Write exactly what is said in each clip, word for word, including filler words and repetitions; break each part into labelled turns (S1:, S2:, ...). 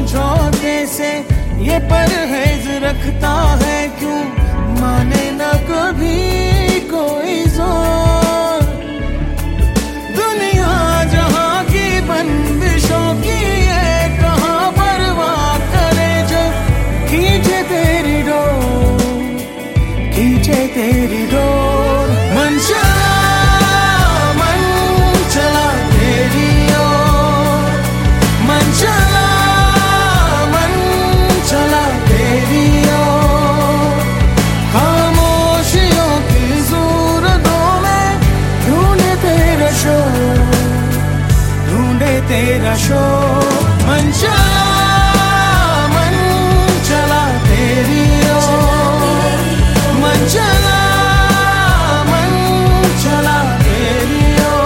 S1: समझौते से ये परहेज रखता है, क्यों माने न कभी कोई जोर। दुनिया जहां की बंदिशों की ये कहाँ परवाह करे, जो खींचे तेरी डोर, खींचे तेरी डोर। मन चला मन चला तेरी ओर, मन चला मन चला तेरी ओर। खामोशियों की सूरतों में ढूंढे तेरा शोर, ढूंढे तेरा शोर। मन चला मन चला तेरी ओर, मन चला मन चला तेरी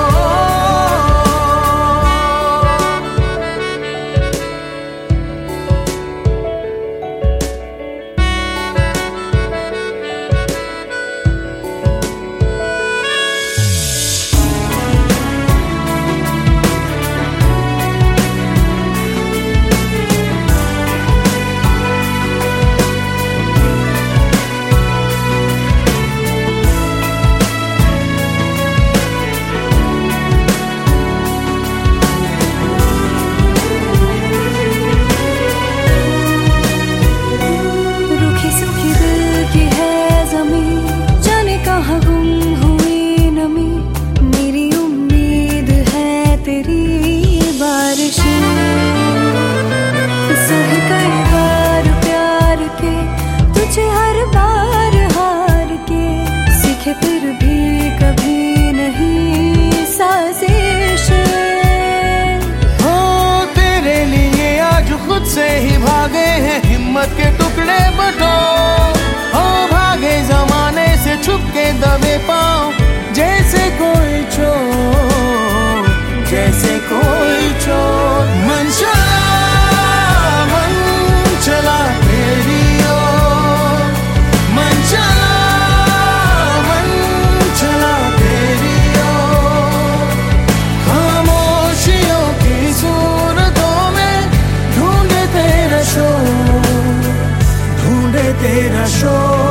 S1: फिर भी कभी नहीं साजिश हो। तेरे लिए आज खुद से ही भागे हैं हिम्मत के टुकड़े बटो, हो भागे जमाने से छुप के दबे पाँव, जैसे कोई चोर, जैसे कोई चोर। मन चला मन चला तेरी ओर, मन चला तेरा शोर।